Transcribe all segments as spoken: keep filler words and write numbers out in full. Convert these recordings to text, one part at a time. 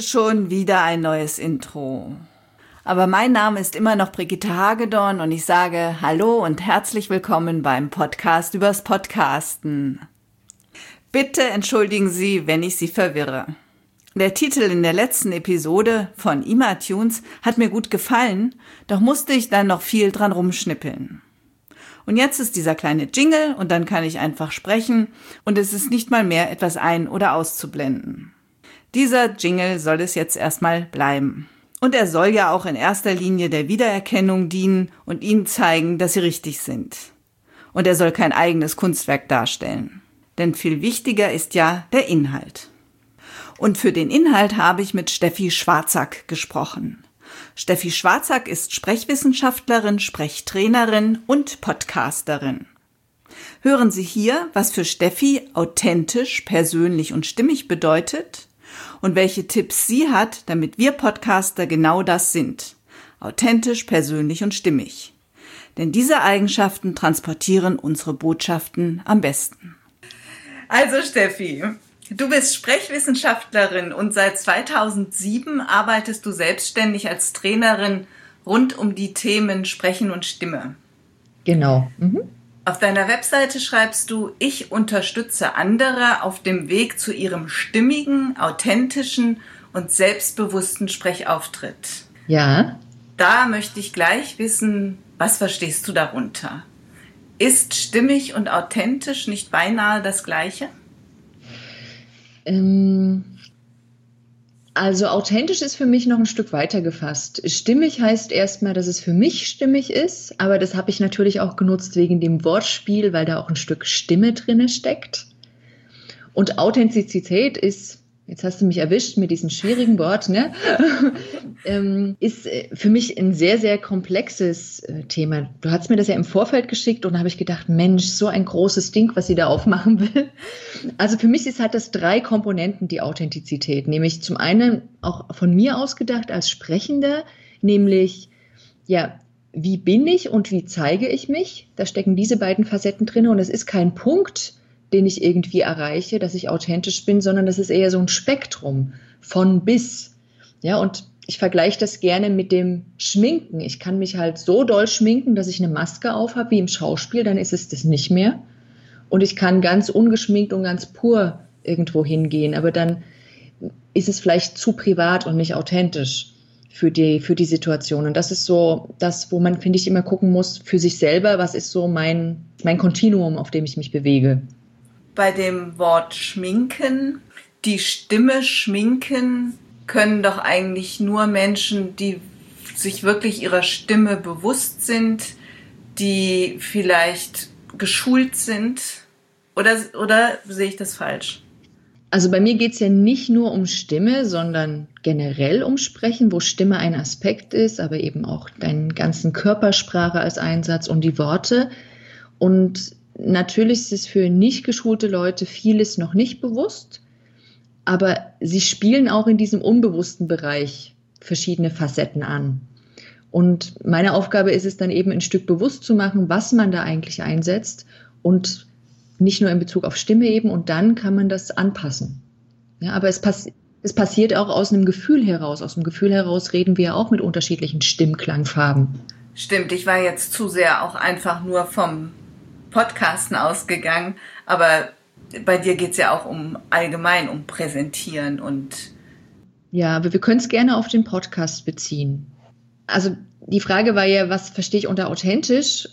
Schon wieder ein neues Intro. Aber mein Name ist immer noch Brigitte Hagedorn und ich sage Hallo und herzlich willkommen beim Podcast übers Podcasten. Bitte entschuldigen Sie, wenn ich Sie verwirre. Der Titel in der letzten Episode von iMatunes hat mir gut gefallen, doch musste ich dann noch viel dran rumschnippeln. Und jetzt ist dieser kleine Jingle und dann kann ich einfach sprechen und es ist nicht mal mehr etwas ein- oder auszublenden. Dieser Jingle soll es jetzt erstmal bleiben. Und er soll ja auch in erster Linie der Wiedererkennung dienen und Ihnen zeigen, dass Sie richtig sind. Und er soll kein eigenes Kunstwerk darstellen. Denn viel wichtiger ist ja der Inhalt. Und für den Inhalt habe ich mit Steffi Schwarzack gesprochen. Steffi Schwarzack ist Sprechwissenschaftlerin, Sprechtrainerin und Podcasterin. Hören Sie hier, was für Steffi authentisch, persönlich und stimmig bedeutet und welche Tipps sie hat, damit wir Podcaster genau das sind. Authentisch, persönlich und stimmig. Denn diese Eigenschaften transportieren unsere Botschaften am besten. Also Steffi, du bist Sprechwissenschaftlerin und seit zweitausendsieben arbeitest du selbstständig als Trainerin rund um die Themen Sprechen und Stimme. Genau. Mhm. Auf deiner Webseite schreibst du, ich unterstütze andere auf dem Weg zu ihrem stimmigen, authentischen und selbstbewussten Sprechauftritt. Ja. Da möchte ich gleich wissen, was verstehst du darunter? Ist stimmig und authentisch nicht beinahe das Gleiche? Ähm, also authentisch ist für mich noch ein Stück weiter gefasst. Stimmig heißt erstmal, dass es für mich stimmig ist, aber das habe ich natürlich auch genutzt wegen dem Wortspiel, weil da auch ein Stück Stimme drin steckt. Und Authentizität ist, jetzt hast du mich erwischt mit diesem schwierigen Wort, ne? ähm, ist für mich ein sehr, sehr komplexes äh, Thema. Du hast mir das ja im Vorfeld geschickt und da habe ich gedacht, Mensch, so ein großes Ding, was sie da aufmachen will. Also für mich ist halt das drei Komponenten, die Authentizität, nämlich zum einen auch von mir ausgedacht als Sprechende, nämlich, ja, wie bin ich und wie zeige ich mich? Da stecken diese beiden Facetten drin und es ist kein Punkt, den ich irgendwie erreiche, dass ich authentisch bin, sondern das ist eher so ein Spektrum von bis. Ja, und ich vergleiche das gerne mit dem Schminken. Ich kann mich halt so doll schminken, dass ich eine Maske aufhabe wie im Schauspiel, dann ist es das nicht mehr. Und ich kann ganz ungeschminkt und ganz pur irgendwo hingehen, aber dann ist es vielleicht zu privat und nicht authentisch für die, für die Situation. Und das ist so das, wo man, finde ich, immer gucken muss für sich selber, was ist so mein, mein Kontinuum, auf dem ich mich bewege. Bei dem Wort schminken, die Stimme schminken, können doch eigentlich nur Menschen, die sich wirklich ihrer Stimme bewusst sind, die vielleicht geschult sind. Oder, oder sehe ich das falsch? Also bei mir geht es ja nicht nur um Stimme, sondern generell um Sprechen, wo Stimme ein Aspekt ist, aber eben auch deine ganzen Körpersprache als Einsatz und die Worte. Und natürlich ist es für nicht geschulte Leute vieles noch nicht bewusst, aber sie spielen auch in diesem unbewussten Bereich verschiedene Facetten an. Und meine Aufgabe ist es dann eben ein Stück bewusst zu machen, was man da eigentlich einsetzt und nicht nur in Bezug auf Stimme eben und dann kann man das anpassen. Ja, aber es, pass- es passiert auch aus einem Gefühl heraus. Aus dem Gefühl heraus reden wir ja auch mit unterschiedlichen Stimmklangfarben. Stimmt, ich war jetzt zu sehr auch einfach nur vom Podcasten ausgegangen, aber bei dir geht es ja auch um allgemein, um Präsentieren und... Ja, aber wir können es gerne auf den Podcast beziehen. Also die Frage war ja, was verstehe ich unter authentisch?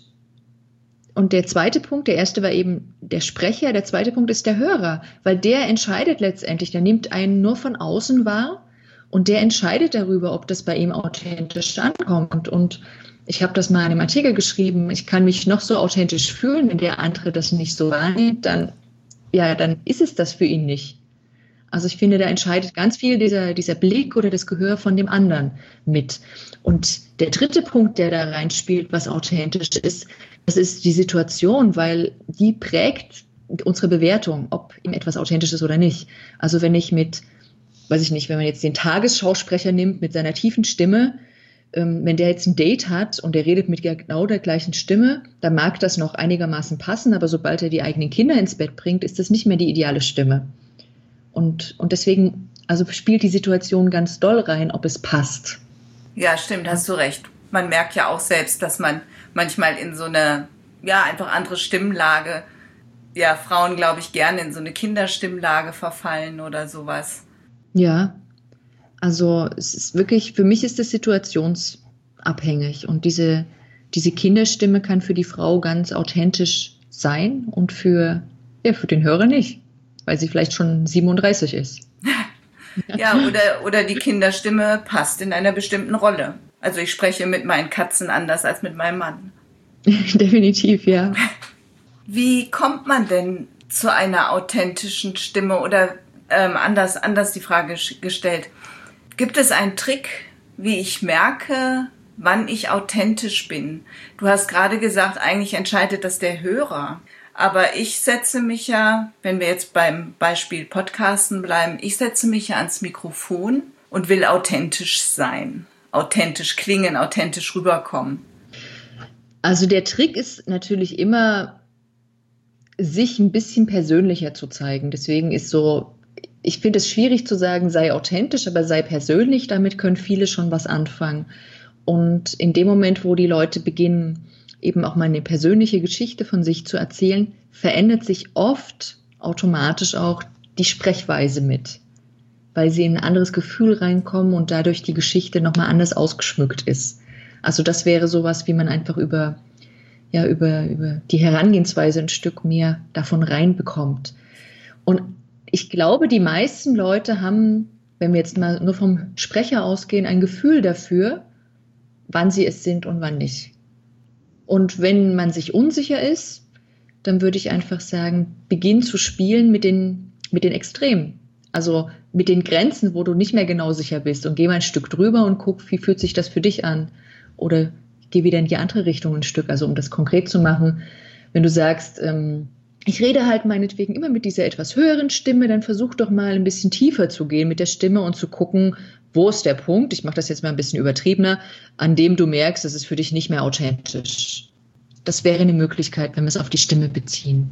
Und der zweite Punkt, der erste war eben der Sprecher, der zweite Punkt ist der Hörer, weil der entscheidet letztendlich, der nimmt einen nur von außen wahr und der entscheidet darüber, ob das bei ihm authentisch ankommt. Und ich habe das mal in einem Artikel geschrieben, ich kann mich noch so authentisch fühlen, wenn der andere das nicht so wahrnimmt, dann, ja, dann ist es das für ihn nicht. Also ich finde, da entscheidet ganz viel dieser, dieser Blick oder das Gehör von dem anderen mit. Und der dritte Punkt, der da reinspielt, was authentisch ist, das ist die Situation, weil die prägt unsere Bewertung, ob ihm etwas authentisch ist oder nicht. Also wenn ich mit, weiß ich nicht, wenn man jetzt den Tagesschausprecher nimmt mit seiner tiefen Stimme, ähm, wenn der jetzt ein Date hat und der redet mit genau der gleichen Stimme, dann mag das noch einigermaßen passen, aber sobald er die eigenen Kinder ins Bett bringt, ist das nicht mehr die ideale Stimme. Und, und deswegen Also spielt die Situation ganz doll rein, ob es passt. Ja, stimmt, hast du recht. Man merkt ja auch selbst, dass man manchmal in so eine, ja, einfach andere Stimmlage, ja, Frauen, glaube ich, gerne in so eine Kinderstimmlage verfallen oder sowas. Ja, also es ist wirklich, für mich ist es situationsabhängig und diese, diese Kinderstimme kann für die Frau ganz authentisch sein und für, ja, für den Hörer nicht, weil sie vielleicht schon siebenunddreißig ist. Ja, oder, oder die Kinderstimme passt in einer bestimmten Rolle. Also ich spreche mit meinen Katzen anders als mit meinem Mann. Definitiv, ja. Wie kommt man denn zu einer authentischen Stimme? Oder ähm, anders, anders die Frage gestellt. Gibt es einen Trick, wie ich merke, wann ich authentisch bin? Du hast gerade gesagt, eigentlich entscheidet das der Hörer. Aber ich setze mich ja, wenn wir jetzt beim Beispiel Podcasten bleiben, ich setze mich ja ans Mikrofon und will authentisch sein, authentisch klingen, authentisch rüberkommen. Also der Trick ist natürlich immer, sich ein bisschen persönlicher zu zeigen. Deswegen ist so, ich finde es schwierig zu sagen, sei authentisch, aber sei persönlich. Damit können viele schon was anfangen. Und in dem Moment, wo die Leute beginnen, eben auch mal eine persönliche Geschichte von sich zu erzählen, verändert sich oft automatisch auch die Sprechweise mit, weil sie in ein anderes Gefühl reinkommen und dadurch die Geschichte nochmal anders ausgeschmückt ist. Also das wäre sowas, wie man einfach über, ja, über, über die Herangehensweise ein Stück mehr davon reinbekommt. Und ich glaube, die meisten Leute haben, wenn wir jetzt mal nur vom Sprecher ausgehen, ein Gefühl dafür, wann sie es sind und wann nicht. Und wenn man sich unsicher ist, dann würde ich einfach sagen, beginn zu spielen mit den, mit den Extremen. Also mit den Grenzen, wo du nicht mehr genau sicher bist und geh mal ein Stück drüber und guck, wie fühlt sich das für dich an? Oder geh wieder in die andere Richtung ein Stück. Also um das konkret zu machen, wenn du sagst, ähm, ich rede halt meinetwegen immer mit dieser etwas höheren Stimme, dann versuch doch mal ein bisschen tiefer zu gehen mit der Stimme und zu gucken, wo ist der Punkt, ich mache das jetzt mal ein bisschen übertriebener, an dem du merkst, das ist für dich nicht mehr authentisch. Das wäre eine Möglichkeit, wenn wir es auf die Stimme beziehen.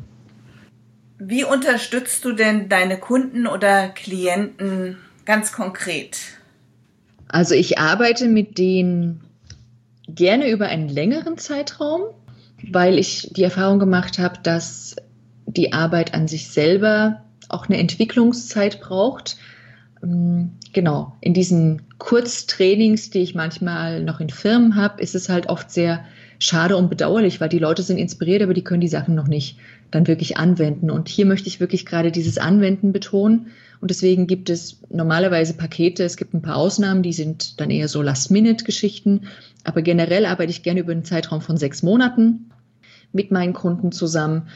Wie unterstützt du denn deine Kunden oder Klienten ganz konkret? Also ich arbeite mit denen gerne über einen längeren Zeitraum, weil ich die Erfahrung gemacht habe, dass die Arbeit an sich selber auch eine Entwicklungszeit braucht. Genau, in diesen Kurztrainings, die ich manchmal noch in Firmen habe, ist es halt oft sehr schade und bedauerlich, weil die Leute sind inspiriert, aber die können die Sachen noch nicht dann wirklich anwenden. Und hier möchte ich wirklich gerade dieses Anwenden betonen. Und deswegen gibt es normalerweise Pakete, es gibt ein paar Ausnahmen, die sind dann eher so Last-Minute-Geschichten. Aber generell arbeite ich gerne über einen Zeitraum von sechs Monaten mit meinen Kunden zusammen.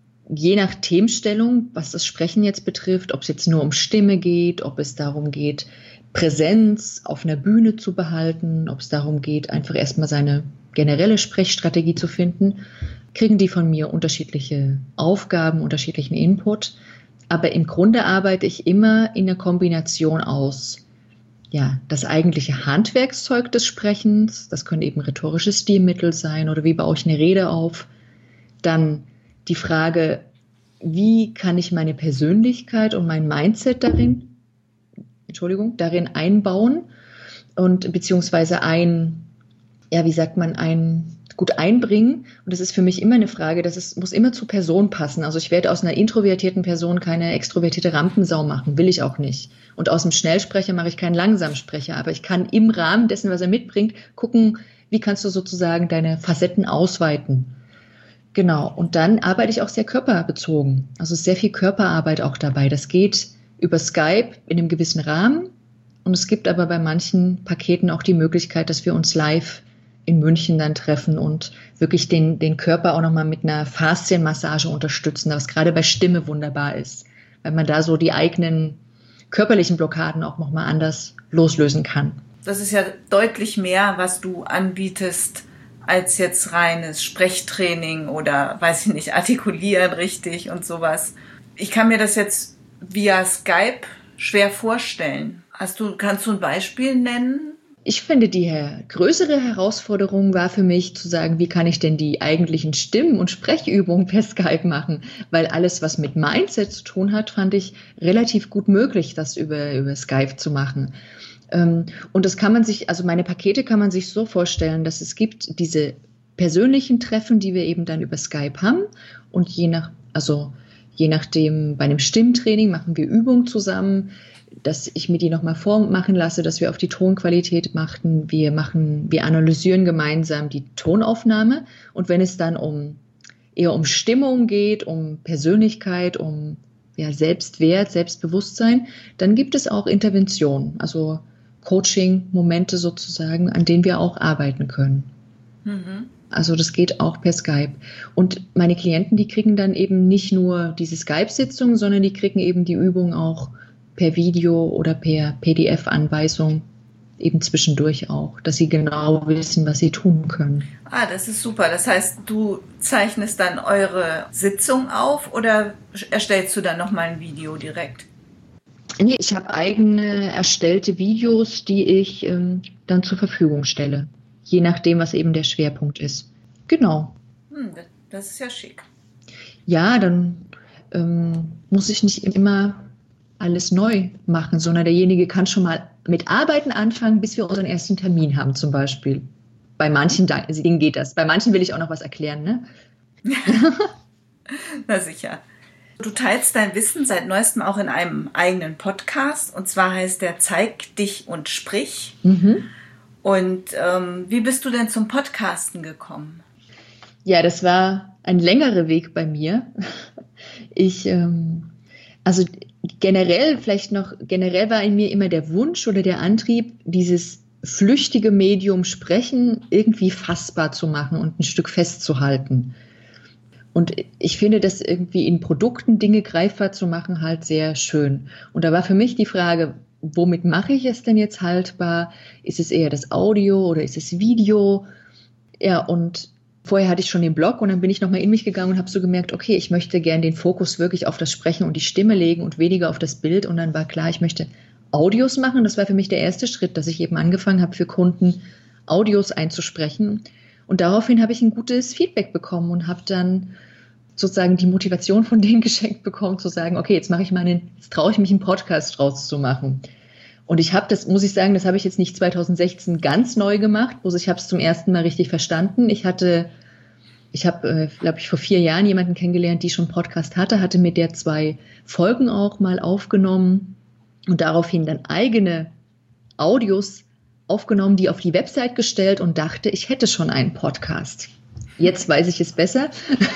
Je nach Themenstellung, was das Sprechen jetzt betrifft, ob es jetzt nur um Stimme geht, ob es darum geht, Präsenz auf einer Bühne zu behalten, ob es darum geht, einfach erstmal seine generelle Sprechstrategie zu finden, kriegen die von mir unterschiedliche Aufgaben, unterschiedlichen Input. Aber im Grunde arbeite ich immer in der Kombination aus, ja, das eigentliche Handwerkszeug des Sprechens, das können eben rhetorische Stilmittel sein oder wie baue ich eine Rede auf, dann die Frage, wie kann ich meine Persönlichkeit und mein Mindset darin, Entschuldigung, darin einbauen und beziehungsweise ein, ja, wie sagt man, ein gut einbringen. Und das ist für mich immer eine Frage, das ist, muss immer zur Person passen. Also ich werde aus einer introvertierten Person keine extrovertierte Rampensau machen, will ich auch nicht. Und aus einem Schnellsprecher mache ich keinen Langsamsprecher, aber ich kann im Rahmen dessen, was er mitbringt, gucken, wie kannst du sozusagen deine Facetten ausweiten. Genau, und dann arbeite ich auch sehr körperbezogen. Also sehr viel Körperarbeit auch dabei. Das geht über Skype in einem gewissen Rahmen. Und es gibt aber bei manchen Paketen auch die Möglichkeit, dass wir uns live in München dann treffen und wirklich den, den Körper auch nochmal mit einer Faszienmassage unterstützen, was gerade bei Stimme wunderbar ist, weil man da so die eigenen körperlichen Blockaden auch nochmal anders loslösen kann. Das ist ja deutlich mehr, was du anbietest, als jetzt reines Sprechtraining oder, weiß ich nicht, artikulieren richtig und sowas. Ich kann mir das jetzt via Skype schwer vorstellen. Hast du, kannst du ein Beispiel nennen? Ich finde, die her- größere Herausforderung war für mich zu sagen, wie kann ich denn die eigentlichen Stimmen- und Sprechübungen per Skype machen? Weil alles, was mit Mindset zu tun hat, fand ich relativ gut möglich, das über, über Skype zu machen. Ähm, und das kann man sich, also meine Pakete kann man sich so vorstellen, dass es gibt diese persönlichen Treffen, die wir eben dann über Skype haben. Und je nach, also je nachdem, bei einem Stimmtraining machen wir Übungen zusammen, dass ich mir die nochmal vormachen lasse, dass wir auf die Tonqualität machten. Wir machen, wir analysieren gemeinsam die Tonaufnahme. Und wenn es dann um eher um Stimmung geht, um Persönlichkeit, um ja, Selbstwert, Selbstbewusstsein, dann gibt es auch Intervention, also Coaching-Momente sozusagen, an denen wir auch arbeiten können. Mhm. Also das geht auch per Skype. Und meine Klienten, die kriegen dann eben nicht nur diese Skype-Sitzung, sondern die kriegen eben die Übung auch per Video oder per P D F-Anweisung eben zwischendurch auch, dass sie genau wissen, was sie tun können. Ah, das ist super. Das heißt, du zeichnest dann eure Sitzung auf oder erstellst du dann nochmal ein Video direkt? Nee, ich habe eigene erstellte Videos, die ich ähm, dann zur Verfügung stelle, je nachdem, was eben der Schwerpunkt ist. Genau. Hm, das ist ja schick. Ja, dann ähm, muss ich nicht immer alles neu machen, sondern derjenige kann schon mal mit Arbeiten anfangen, bis wir unseren ersten Termin haben zum Beispiel. Bei manchen Dingen geht das. Bei manchen will ich auch noch was erklären, ne? Na sicher. Du teilst dein Wissen seit neuestem auch in einem eigenen Podcast. Und zwar heißt der Zeig dich und sprich. Mhm. Und ähm, wie bist du denn zum Podcasten gekommen? Ja, das war ein längerer Weg bei mir. Ich, ähm, also generell vielleicht noch, generell war in mir immer der Wunsch oder der Antrieb, dieses flüchtige Medium Sprechen irgendwie fassbar zu machen und ein Stück festzuhalten. Und ich finde das irgendwie in Produkten Dinge greifbar zu machen halt sehr schön. Und da war für mich die Frage, womit mache ich es denn jetzt haltbar? Ist es eher das Audio oder ist es Video? Ja, und vorher hatte ich schon den Blog und dann bin ich nochmal in mich gegangen und habe so gemerkt, okay, ich möchte gerne den Fokus wirklich auf das Sprechen und die Stimme legen und weniger auf das Bild. Und dann war klar, ich möchte Audios machen. Das war für mich der erste Schritt, dass ich eben angefangen habe, für Kunden Audios einzusprechen. Und daraufhin habe ich ein gutes Feedback bekommen und habe dann sozusagen die Motivation von denen geschenkt bekommen, zu sagen, okay, jetzt mache ich meinen, jetzt traue ich mich, einen Podcast draus zu machen. Und ich habe das, muss ich sagen, das habe ich jetzt nicht zwanzig sechzehn ganz neu gemacht, bloß ich habe es zum ersten Mal richtig verstanden. Ich hatte, ich habe, äh, glaube ich, vor vier Jahren jemanden kennengelernt, die schon einen Podcast hatte, hatte mit der zwei Folgen auch mal aufgenommen und daraufhin dann eigene Audios aufgenommen, die auf die Website gestellt und dachte, ich hätte schon einen Podcast. Jetzt weiß ich es besser.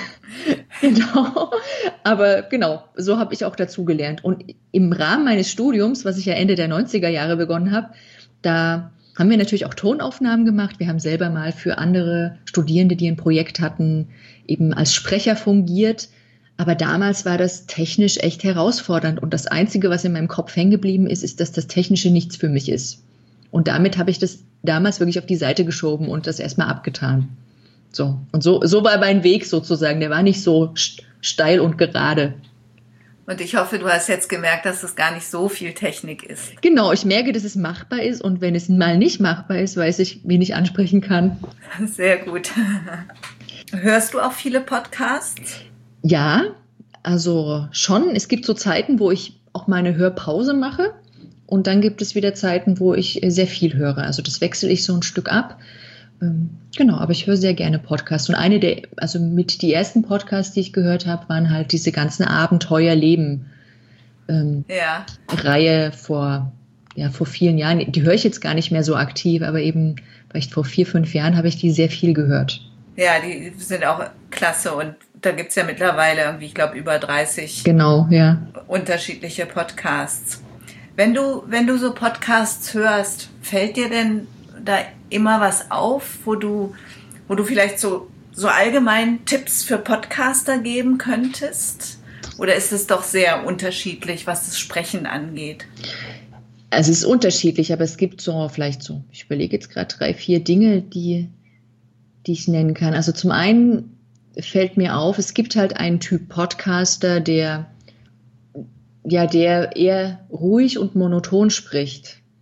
Genau, aber genau, so habe ich auch dazugelernt. Und im Rahmen meines Studiums, was ich ja Ende der neunziger Jahre begonnen habe, da haben wir natürlich auch Tonaufnahmen gemacht. Wir haben selber mal für andere Studierende, die ein Projekt hatten, eben als Sprecher fungiert. Aber damals war das technisch echt herausfordernd. Und das Einzige, was in meinem Kopf hängen geblieben ist, ist, dass das Technische nichts für mich ist. Und damit habe ich das damals wirklich auf die Seite geschoben und das erstmal abgetan. So, und so, so war mein Weg sozusagen. Der war nicht so steil und gerade. Und ich hoffe, du hast jetzt gemerkt, dass es gar nicht so viel Technik ist. Genau, ich merke, dass es machbar ist. Und wenn es mal nicht machbar ist, weiß ich, wen ich ansprechen kann. Sehr gut. Hörst du auch viele Podcasts? Ja, also schon. Es gibt so Zeiten, wo ich auch mal eine Hörpause mache. Und dann gibt es wieder Zeiten, wo ich sehr viel höre. Also das wechsle ich so ein Stück ab. Genau, aber ich höre sehr gerne Podcasts. Und eine der, also mit die ersten Podcasts, die ich gehört habe, waren halt diese ganzen Abenteuerleben ähm, ja. Reihe vor, ja, vor vielen Jahren. Die höre ich jetzt gar nicht mehr so aktiv, aber eben vielleicht vor vier, fünf Jahren habe ich die sehr viel gehört. Ja, die sind auch klasse und da gibt es ja mittlerweile irgendwie, ich glaube, über dreißig genau, ja. unterschiedliche Podcasts. Wenn du, wenn du so Podcasts hörst, fällt dir denn da immer was auf, wo du, wo du vielleicht so, so allgemein Tipps für Podcaster geben könntest? Oder ist es doch sehr unterschiedlich, was das Sprechen angeht? Also es ist unterschiedlich, aber es gibt so vielleicht so, ich überlege jetzt gerade drei, vier Dinge, die, die ich nennen kann. Also zum einen fällt mir auf, es gibt halt einen Typ Podcaster, der, ja, der eher ruhig und monoton spricht.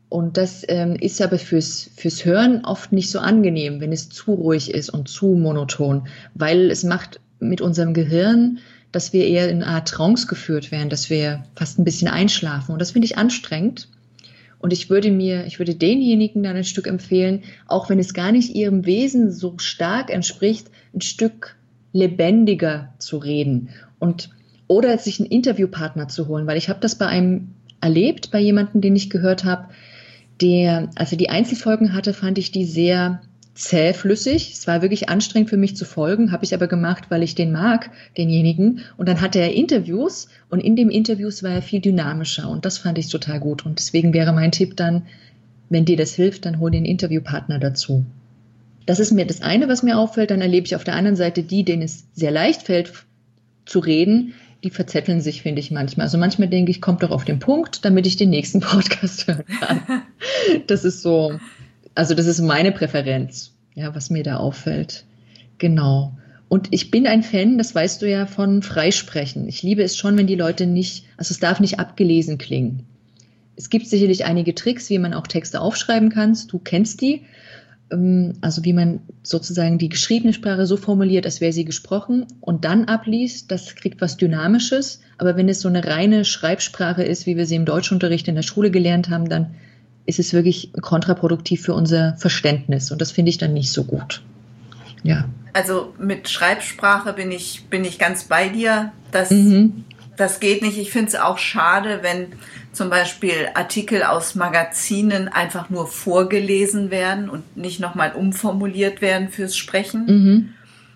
Und das ähm, ist aber fürs, fürs Hören oft nicht so angenehm, wenn es zu ruhig ist und zu monoton, weil es macht mit unserem Gehirn, dass wir eher in eine Art Trance geführt werden, dass wir fast ein bisschen einschlafen. Und das finde ich anstrengend. Und ich würde mir, ich würde denjenigen dann ein Stück empfehlen, auch wenn es gar nicht ihrem Wesen so stark entspricht, ein Stück lebendiger zu reden und oder sich einen Interviewpartner zu holen, weil ich habe das bei einem erlebt, bei jemandem, den ich gehört habe, der, als er die Einzelfolgen hatte, fand ich die sehr zähflüssig. Es war wirklich anstrengend für mich zu folgen, habe ich aber gemacht, weil ich den mag, denjenigen. Und dann hatte er Interviews und in dem Interviews war er viel dynamischer und das fand ich total gut. Und deswegen wäre mein Tipp dann, wenn dir das hilft, dann hol den Interviewpartner dazu. Das ist mir das eine, was mir auffällt. Dann erlebe ich auf der anderen Seite die, denen es sehr leicht fällt zu reden, die verzetteln sich, finde ich manchmal. Also manchmal denke ich, kommt doch auf den Punkt, damit ich den nächsten Podcast hören kann. Das ist so, also das ist meine Präferenz, ja, was mir da auffällt. Genau. Und ich bin ein Fan, das weißt du ja, von Freisprechen. Ich liebe es schon, wenn die Leute nicht, also es darf nicht abgelesen klingen. Es gibt sicherlich einige Tricks, wie man auch Texte aufschreiben kann. Du kennst die. Also wie man sozusagen die geschriebene Sprache so formuliert, als wäre sie gesprochen und dann abliest, das kriegt was Dynamisches. Aber wenn es so eine reine Schreibsprache ist, wie wir sie im Deutschunterricht in der Schule gelernt haben, dann ist es wirklich kontraproduktiv für unser Verständnis. Und das finde ich dann nicht so gut. Ja. Also mit Schreibsprache bin ich, bin ich ganz bei dir. Das, Mhm. das geht nicht. Ich finde es auch schade, wenn zum Beispiel Artikel aus Magazinen einfach nur vorgelesen werden und nicht nochmal umformuliert werden fürs Sprechen. Mhm.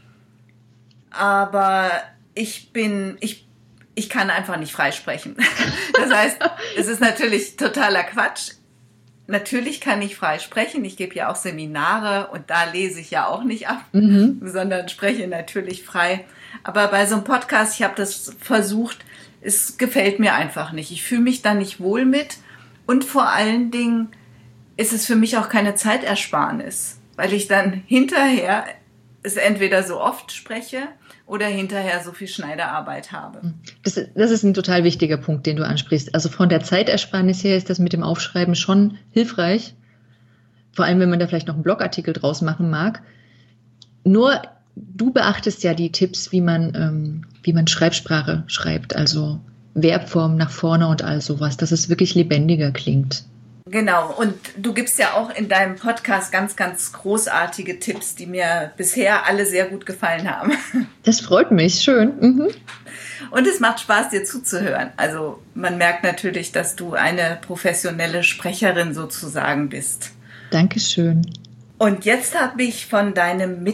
Aber ich bin, ich, ich kann einfach nicht freisprechen. Das heißt, es ist natürlich totaler Quatsch. Natürlich kann ich frei sprechen. Ich gebe ja auch Seminare und da lese ich ja auch nicht ab, Mhm. sondern spreche natürlich frei. Aber bei so einem Podcast, ich habe das versucht, es gefällt mir einfach nicht. Ich fühle mich da nicht wohl mit und vor allen Dingen ist es für mich auch keine Zeitersparnis, weil ich dann hinterher es entweder so oft spreche oder hinterher so viel Schneiderarbeit habe. Das, das ist ein total wichtiger Punkt, den du ansprichst. Also von der Zeitersparnis her ist das mit dem Aufschreiben schon hilfreich. Vor allem, wenn man da vielleicht noch einen Blogartikel draus machen mag. Nur du beachtest ja die Tipps, wie man, ähm, wie man Schreibsprache schreibt, also Verbform nach vorne und all sowas, dass es wirklich lebendiger klingt. Genau, und du gibst ja auch in deinem Podcast ganz, ganz großartige Tipps, die mir bisher alle sehr gut gefallen haben. Das freut mich, schön. Mhm. Und es macht Spaß, dir zuzuhören. Also man merkt natürlich, dass du eine professionelle Sprecherin sozusagen bist. Dankeschön. Und jetzt habe ich von deinem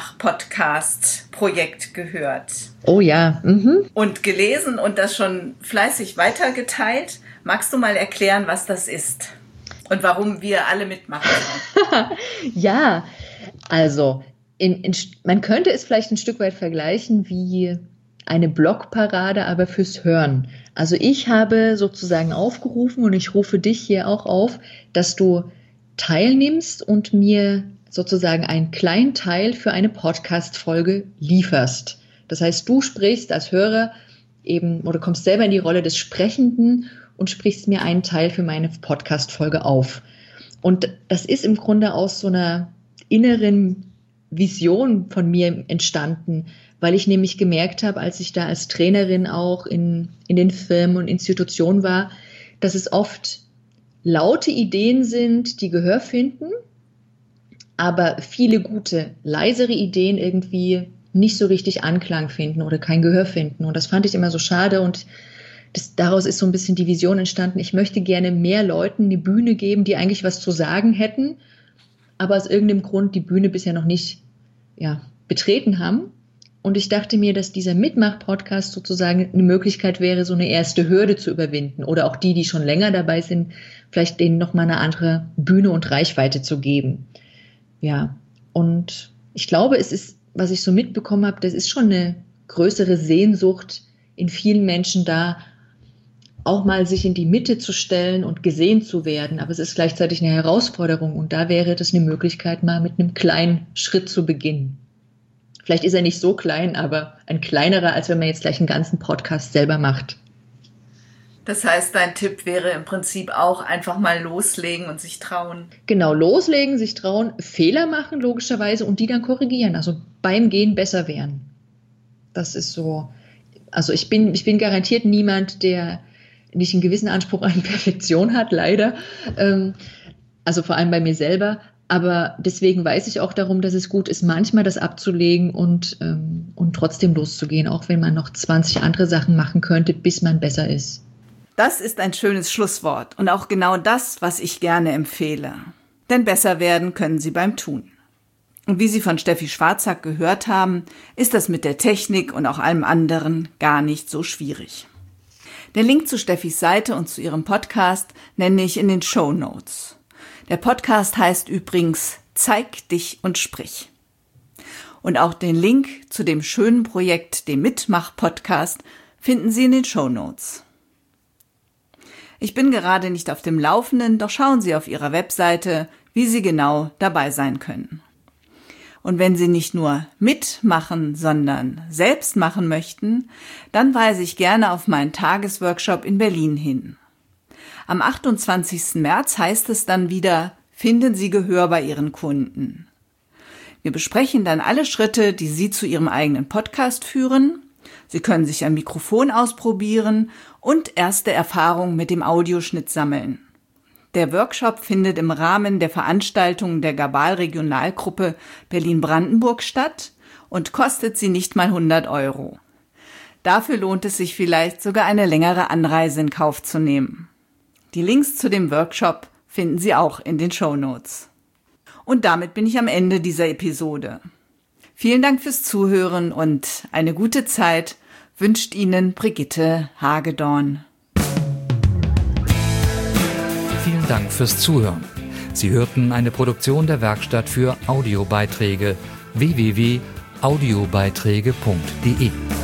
Mitmach-Podcast-Projekt gehört. Oh ja. Mhm. Und gelesen und das schon fleißig weitergeteilt. Magst du mal erklären, was das ist? Und warum wir alle mitmachen sollen? Ja, also in, in, man könnte es vielleicht ein Stück weit vergleichen wie eine Blogparade, aber fürs Hören. Also ich habe sozusagen aufgerufen und ich rufe dich hier auch auf, dass du teilnimmst und mir sozusagen einen kleinen Teil für eine Podcast-Folge lieferst. Das heißt, du sprichst als Hörer eben oder kommst selber in die Rolle des Sprechenden und sprichst mir einen Teil für meine Podcast-Folge auf. Und das ist im Grunde aus so einer inneren Vision von mir entstanden, weil ich nämlich gemerkt habe, als ich da als Trainerin auch in, in den Firmen und Institutionen war, dass es oft laute Ideen sind, die Gehör finden, aber viele gute, leisere Ideen irgendwie nicht so richtig Anklang finden oder kein Gehör finden. Und das fand ich immer so schade und das, daraus ist so ein bisschen die Vision entstanden, ich möchte gerne mehr Leuten eine Bühne geben, die eigentlich was zu sagen hätten, aber aus irgendeinem Grund die Bühne bisher noch nicht ja, betreten haben. Und ich dachte mir, dass dieser Mitmach-Podcast sozusagen eine Möglichkeit wäre, so eine erste Hürde zu überwinden oder auch die, die schon länger dabei sind, vielleicht denen nochmal eine andere Bühne und Reichweite zu geben. Ja, und ich glaube, es ist, was ich so mitbekommen habe, das ist schon eine größere Sehnsucht in vielen Menschen da, auch mal sich in die Mitte zu stellen und gesehen zu werden. Aber es ist gleichzeitig eine Herausforderung und da wäre das eine Möglichkeit, mal mit einem kleinen Schritt zu beginnen. Vielleicht ist er nicht so klein, aber ein kleinerer, als wenn man jetzt gleich einen ganzen Podcast selber macht. Das heißt, dein Tipp wäre im Prinzip auch einfach mal loslegen und sich trauen. Genau, loslegen, sich trauen, Fehler machen logischerweise und die dann korrigieren, also beim Gehen besser werden. Das ist so, also ich bin, ich bin garantiert niemand, der nicht einen gewissen Anspruch an Perfektion hat, leider, ähm, also vor allem bei mir selber, aber deswegen weiß ich auch darum, dass es gut ist, manchmal das abzulegen und, ähm, und trotzdem loszugehen, auch wenn man noch zwanzig andere Sachen machen könnte, bis man besser ist. Das ist ein schönes Schlusswort und auch genau das, was ich gerne empfehle. Denn besser werden können Sie beim Tun. Und wie Sie von Steffi Schwarzack gehört haben, ist das mit der Technik und auch allem anderen gar nicht so schwierig. Den Link zu Steffis Seite und zu ihrem Podcast nenne ich in den Shownotes. Der Podcast heißt übrigens Zeig dich und sprich. Und auch den Link zu dem schönen Projekt, dem Mitmach-Podcast, finden Sie in den Shownotes. Ich bin gerade nicht auf dem Laufenden, doch schauen Sie auf Ihrer Webseite, wie Sie genau dabei sein können. Und wenn Sie nicht nur mitmachen, sondern selbst machen möchten, dann weise ich gerne auf meinen Tagesworkshop in Berlin hin. Am achtundzwanzigsten März heißt es dann wieder, finden Sie Gehör bei Ihren Kunden. Wir besprechen dann alle Schritte, die Sie zu Ihrem eigenen Podcast führen. Sie können sich am Mikrofon ausprobieren und erste Erfahrungen mit dem Audioschnitt sammeln. Der Workshop findet im Rahmen der Veranstaltung der Gabal Regionalgruppe Berlin-Brandenburg statt und kostet Sie nicht mal hundert Euro. Dafür lohnt es sich vielleicht sogar eine längere Anreise in Kauf zu nehmen. Die Links zu dem Workshop finden Sie auch in den Shownotes. Und damit bin ich am Ende dieser Episode. Vielen Dank fürs Zuhören und eine gute Zeit wünscht Ihnen Brigitte Hagedorn. Vielen Dank fürs Zuhören. Sie hörten eine Produktion der Werkstatt für Audiobeiträge w w w punkt audiobeiträge punkt de.